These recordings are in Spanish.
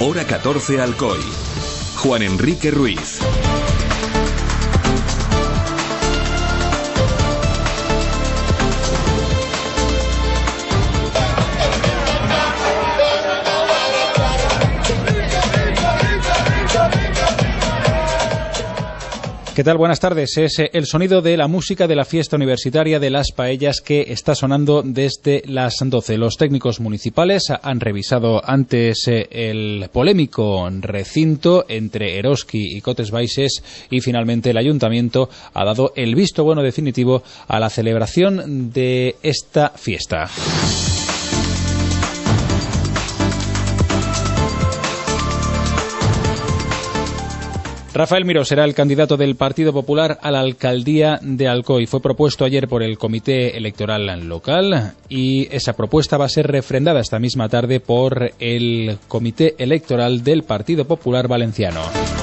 Hora 14 Alcoy. Juan Enrique Ruiz. ¿Qué tal? Buenas tardes. Es el sonido de la música de la fiesta universitaria de las paellas que está sonando desde las 12. Los técnicos municipales han revisado antes el polémico recinto entre Eroski y Cotes Baixes y finalmente el ayuntamiento ha dado el visto bueno definitivo a la celebración de esta fiesta. Rafael Miró será el candidato del Partido Popular a la alcaldía de Alcoy. Fue propuesto ayer por el Comité Electoral Local y esa propuesta va a ser refrendada esta misma tarde por el Comité Electoral del Partido Popular Valenciano.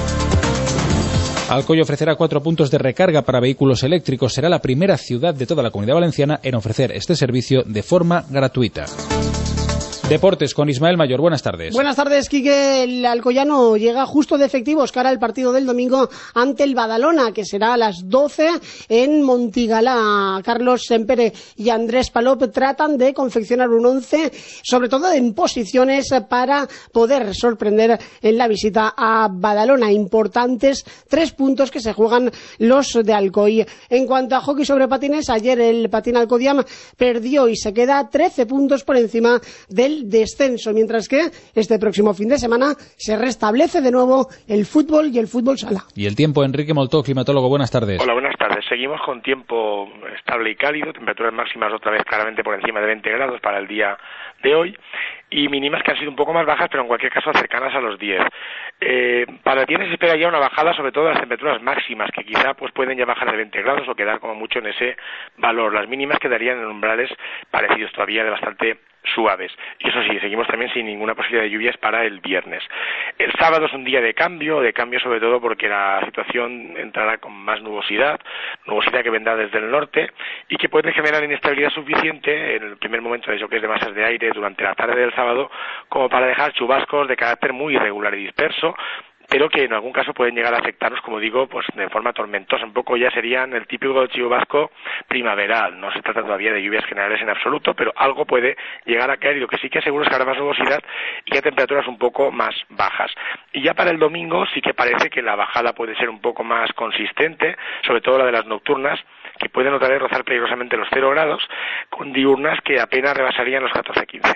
Alcoy ofrecerá 4 puntos de recarga para vehículos eléctricos. Será la primera ciudad de toda la Comunidad Valenciana en ofrecer este servicio de forma gratuita. Deportes con Ismael Mayor. Buenas tardes. Buenas tardes, Quique. El alcoyano llega justo de efectivos cara al partido del domingo ante el Badalona, que será a las 12 en Montigalá. Carlos Sempere y Andrés Palop tratan de confeccionar un 11, sobre todo en posiciones para poder sorprender en la visita a Badalona. Importantes 3 puntos que se juegan los de Alcoy. En cuanto a hockey sobre patines, ayer el Patín Alcodiam perdió y se queda 13 puntos por encima del descenso, mientras que este próximo fin de semana se restablece de nuevo el fútbol y el fútbol sala. Y el tiempo, Enrique Moltó, climatólogo, buenas tardes. Hola, buenas tardes. Seguimos con tiempo estable y cálido, temperaturas máximas otra vez claramente por encima de 20 grados para el día de hoy y mínimas que han sido un poco más bajas, pero en cualquier caso cercanas a los 10. Para el viernes se espera ya una bajada, sobre todo de las temperaturas máximas, que quizá pues pueden ya bajar de 20 grados o quedar como mucho en ese valor. Las mínimas quedarían en umbrales parecidos todavía de bastante suaves. Y eso sí, seguimos también sin ninguna posibilidad de lluvias para el viernes. El sábado es un día de cambio sobre todo porque la situación entrará con más nubosidad que vendrá desde el norte y que puede generar inestabilidad suficiente en el primer momento de choques de masas de aire durante la tarde del sábado como para dejar chubascos de carácter muy irregular y disperso, pero que en algún caso pueden llegar a afectarnos, como digo, pues de forma tormentosa. Un poco ya serían el típico chubasco primaveral. No se trata todavía de lluvias generales en absoluto, pero algo puede llegar a caer y lo que sí que aseguro es que habrá más nubosidad y a temperaturas un poco más bajas. Y ya para el domingo sí que parece que la bajada puede ser un poco más consistente, sobre todo la de las nocturnas, que pueden otra vez rozar peligrosamente los 0 grados, con diurnas que apenas rebasarían los 14-15.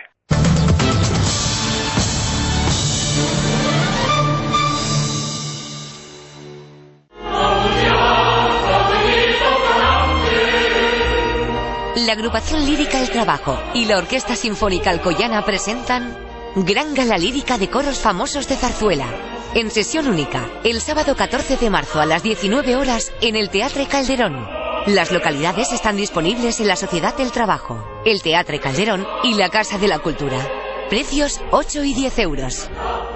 La agrupación lírica El Trabajo y la Orquesta Sinfónica Alcoyana presentan Gran Gala Lírica de Coros Famosos de Zarzuela, en sesión única, el sábado 14 de marzo a las 19 horas en el Teatre Calderón. Las localidades están disponibles en la Sociedad del Trabajo, el Teatre Calderón y la Casa de la Cultura. Precios 8 y 10 euros.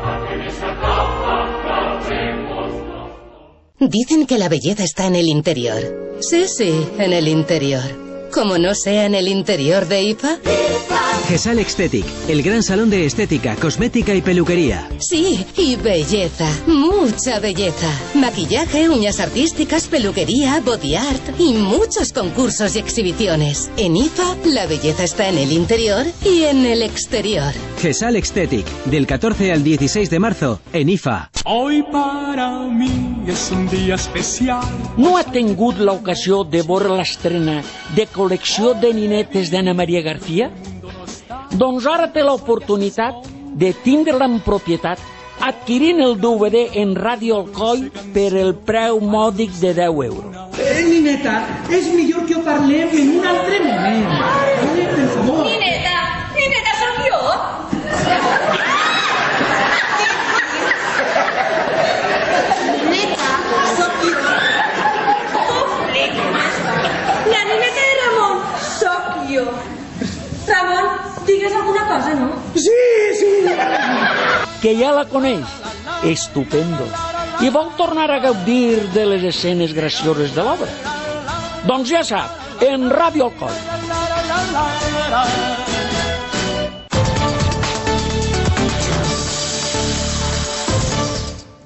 Dicen que la belleza está en el interior. Sí, en el interior. Como no sea en el interior de IFA. GESAL Aesthetic, el gran salón de estética, cosmética y peluquería. Sí, y belleza, mucha belleza. Maquillaje, uñas artísticas, peluquería, body art y muchos concursos y exhibiciones. En IFA, la belleza está en el interior y en el exterior. GESAL Aesthetic, del 14 al 16 de marzo, en IFA. Hoy para mí és un dia especial. No ha tingut l'ocasió de veure l'estrena de col·lecció de ninetes d'Anna Maria García? Doncs ara té l'oportunitat de tindre-la en propietat adquirint el DVD en Ràdio Alcoi per el preu mòdic de 10 euros. Nineta, és millor que ho parlem en un altre moment. Per favor. Nineta, sóc jo? La nineta de Ramon sóc jo. Ramon, digues alguna cosa, no? Sí. Que ja la coneix. Estupendo. I vol tornar a gaudir de les escenes gracioses de l'obra? Doncs ja sap, en Ràdio Alcoi.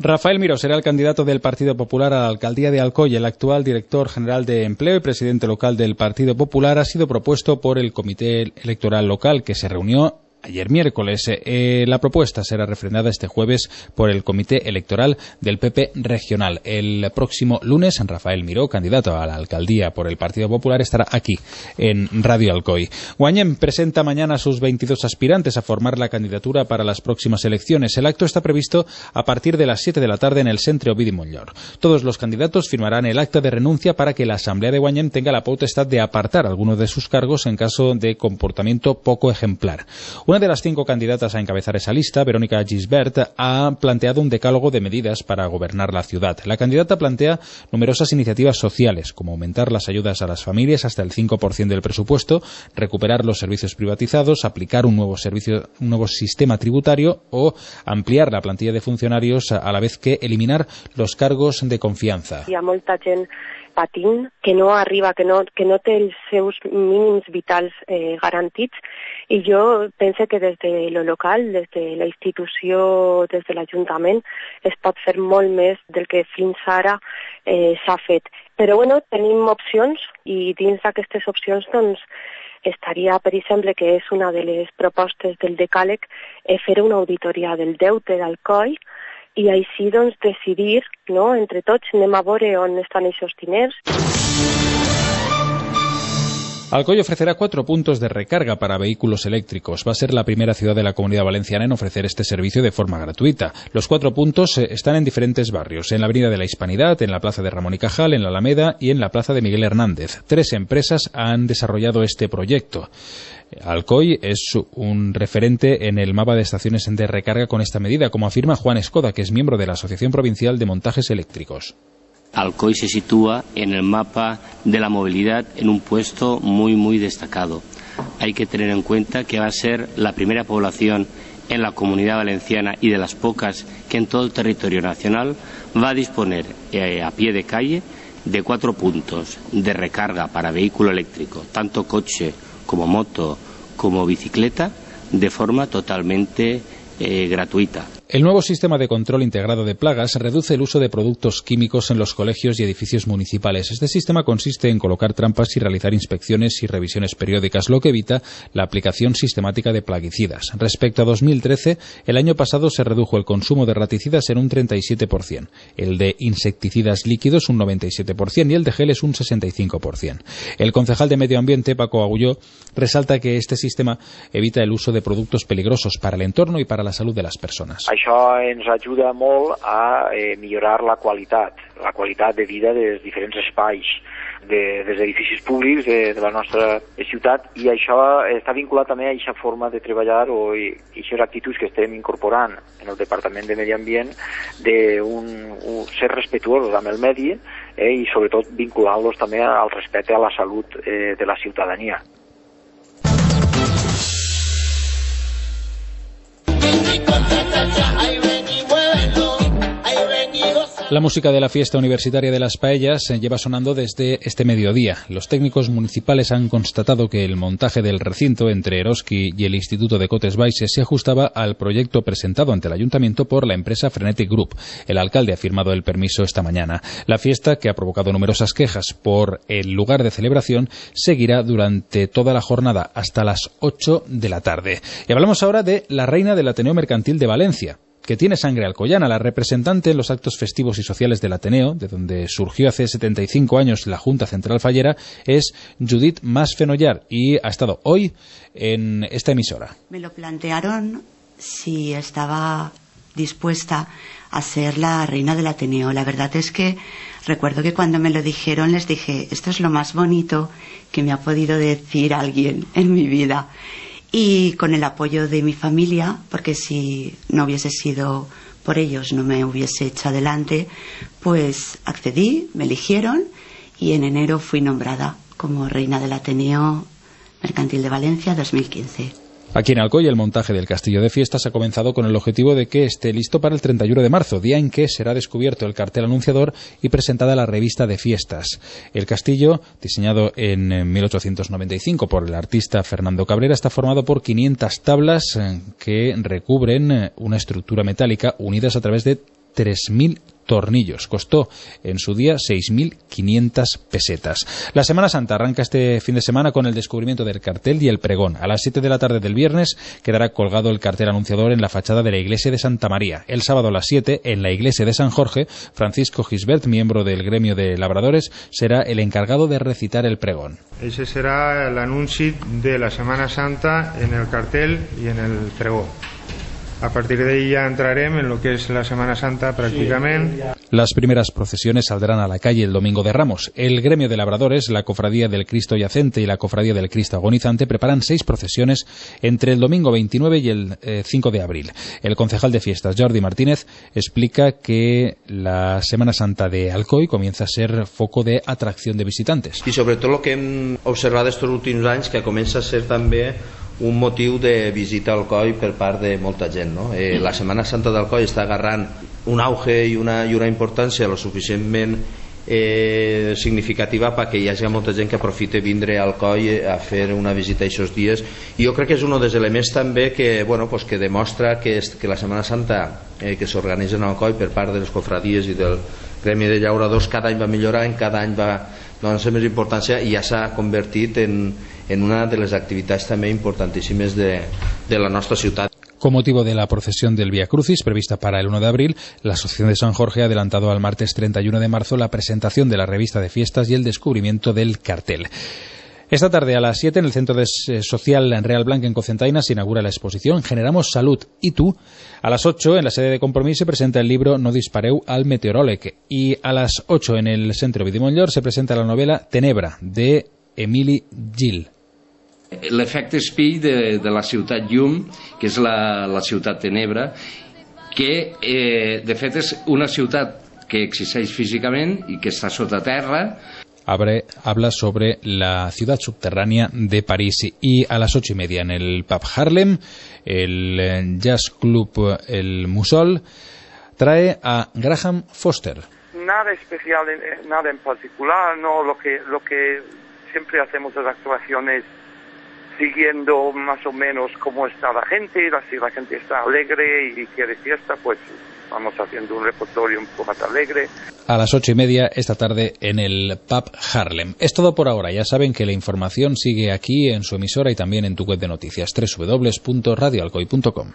Rafael Miró será el candidato del Partido Popular a la alcaldía de Alcoy. El actual director general de Empleo y presidente local del Partido Popular ha sido propuesto por el Comité Electoral Local, que se reunió ayer miércoles. La propuesta será refrendada este jueves por el Comité Electoral del PP Regional. El próximo lunes, Rafael Miró, candidato a la alcaldía por el Partido Popular, estará aquí en Radio Alcoy. Guanyem presenta mañana a sus 22 aspirantes a formar la candidatura para las próximas elecciones. El acto está previsto a partir de las 7 de la tarde en el Centre Ovidi Montllor. Todos los candidatos firmarán el acta de renuncia para que la Asamblea de Guanyem tenga la potestad de apartar algunos de sus cargos en caso de comportamiento poco ejemplar. Una de las 5 candidatas a encabezar esa lista, Verónica Gisbert, ha planteado un decálogo de medidas para gobernar la ciudad. La candidata plantea numerosas iniciativas sociales, como aumentar las ayudas a las familias hasta el 5% del presupuesto, recuperar los servicios privatizados, aplicar un nuevo sistema tributario o ampliar la plantilla de funcionarios, a la vez que eliminar los cargos de confianza. Hi ha molta gent patint, que no arriba, que no té els seus mínims vitals garantits, i jo penso que des de lo local, des de la institució, des de l'Ajuntament, es pot fer molt més del que fins ara s'ha fet. Però bueno, tenim opcions, i dins d'aquestes opcions doncs estaria, per exemple, que és una de les propostes del decàleg, fer una auditoria del deute d'Alcoi, i així doncs decidir, no, entre tots, anem a veure on estan aquests diners. Alcoy ofrecerá 4 puntos de recarga para vehículos eléctricos. Va a ser la primera ciudad de la Comunidad Valenciana en ofrecer este servicio de forma gratuita. Los 4 puntos están en diferentes barrios: en la Avenida de la Hispanidad, en la Plaza de Ramón y Cajal, en la Alameda y en la Plaza de Miguel Hernández. 3 empresas han desarrollado este proyecto. Alcoy es un referente en el mapa de estaciones de recarga con esta medida, como afirma Juan Escoda, que es miembro de la Asociación Provincial de Montajes Eléctricos. Alcoy se sitúa en el mapa de la movilidad en un puesto muy destacado. Hay que tener en cuenta que va a ser la primera población en la Comunidad Valenciana y de las pocas que en todo el territorio nacional va a disponer a pie de calle de 4 puntos de recarga para vehículo eléctrico, tanto coche como moto como bicicleta, de forma totalmente gratuita. El nuevo sistema de control integrado de plagas reduce el uso de productos químicos en los colegios y edificios municipales. Este sistema consiste en colocar trampas y realizar inspecciones y revisiones periódicas, lo que evita la aplicación sistemática de plaguicidas. Respecto a 2013, el año pasado se redujo el consumo de raticidas en un 37%, el de insecticidas líquidos un 97% y el de geles un 65%. El concejal de Medio Ambiente, Paco Agulló, resalta que este sistema evita el uso de productos peligrosos para el entorno y para la salud de las personas. Això ens ajuda molt a millorar la qualitat de vida dels diferents espais dels edificis públics de la nostra ciutat, i això està vinculat també a aquesta forma de treballar o aquestes actituds que estem incorporant en el Departament de Medi Ambient de ser respetuosos amb el medi i sobretot vinculant-los també al respecte a la salut de la ciutadania. La música de la fiesta universitaria de las paellas lleva sonando desde este mediodía. Los técnicos municipales han constatado que el montaje del recinto entre Eroski y el Instituto de Cotes Baixes se ajustaba al proyecto presentado ante el ayuntamiento por la empresa Frenetic Group. El alcalde ha firmado el permiso esta mañana. La fiesta, que ha provocado numerosas quejas por el lugar de celebración, seguirá durante toda la jornada hasta las 8 de la tarde. Y hablamos ahora de la reina del Ateneo Mercantil de Valencia, que tiene sangre alcoyana. La representante en los actos festivos y sociales del Ateneo, de donde surgió hace 75 años la Junta Central Fallera, es Judith Mas Fenollar, y ha estado hoy en esta emisora. Me lo plantearon si estaba dispuesta a ser la reina del Ateneo. La verdad es que recuerdo que cuando me lo dijeron les dije, esto es lo más bonito que me ha podido decir alguien en mi vida. Y con el apoyo de mi familia, porque si no hubiese sido por ellos no me hubiese hecho adelante, pues accedí, me eligieron y en enero fui nombrada como reina del Ateneo Mercantil de Valencia 2015. Aquí en Alcoy el montaje del castillo de fiestas ha comenzado con el objetivo de que esté listo para el 31 de marzo, día en que será descubierto el cartel anunciador y presentada la revista de fiestas. El castillo, diseñado en 1895 por el artista Fernando Cabrera, está formado por 500 tablas que recubren una estructura metálica unidas a través de 3.000 tornillos. Costó en su día 6.500 pesetas. La Semana Santa arranca este fin de semana con el descubrimiento del cartel y el pregón. A las 7 de la tarde del viernes quedará colgado el cartel anunciador en la fachada de la iglesia de Santa María. El sábado a las 7, en la iglesia de San Jorge, Francisco Gisbert, miembro del gremio de labradores, será el encargado de recitar el pregón. Ese será el anunci de la Semana Santa en el cartel y en el pregó. A partir de ahí ya entraremos en lo que es la Semana Santa prácticamente. Las primeras procesiones saldrán a la calle el Domingo de Ramos. El gremio de labradores, la Cofradía del Cristo Yacente y la Cofradía del Cristo Agonizante preparan 6 procesiones entre el domingo 29 y el 5 de abril. El concejal de fiestas, Jordi Martínez, explica que la Semana Santa de Alcoi comienza a ser foco de atracción de visitantes. I sobretot el que hem observat estos últims anys, que comença a ser també un motiu de visita al Alcoi per part de molta gent, no? La Setmana Santa d'Alcoi està agarrant un auge i una importància lo suficientment significativa perquè hi hagi molta gent que aprofite vindre al Alcoi a fer una visita aquests dies, i jo crec que és un dels elements també que, bueno, pues que demostra que la Setmana Santa que s'organitza en Alcoi per part de les cofradies i del gremi de llauradors cada any va millorar, en cada any va donar-se més importància i ja s'ha convertit en una de les activitats també importantíssimes de la nostra ciutat. Con motivo de la procesión del Vía Crucis prevista para el 1 de abril, la Asociación de San Jorge ha adelantado al martes 31 de marzo la presentación de la revista de fiestas y el descubrimiento del cartel. Esta tarde a las 7 en el Centro Social en Real Blanca en Cocentaina se inaugura la exposición Generamos Salud y tú. A las 8 en la sede de Compromís se presenta el libro No dispareu al meteoròleg y a las 8 en el Centro Vidimonllor se presenta la novela Tenebra de Emili Gil. L'efecte espill de la ciutat llum, que és la ciutat tenebra, que de fet és una ciutat que existeix físicament i que està sota terra. Habla sobre la ciudad subterránea de París. Y a las 8:30 en el pub Harlem, el jazz club El Musol trae a Graham Foster. Nada especial, nada en particular, no, lo que siempre hacemos las actuaciones siguiendo más o menos cómo está la gente, si la gente está alegre y quiere fiesta, pues vamos haciendo un repertorio un poco más alegre. A las 8:30 esta tarde en el pub Harlem. Es todo por ahora. Ya saben que la información sigue aquí en su emisora y también en tu web de noticias www.radioalcoy.com.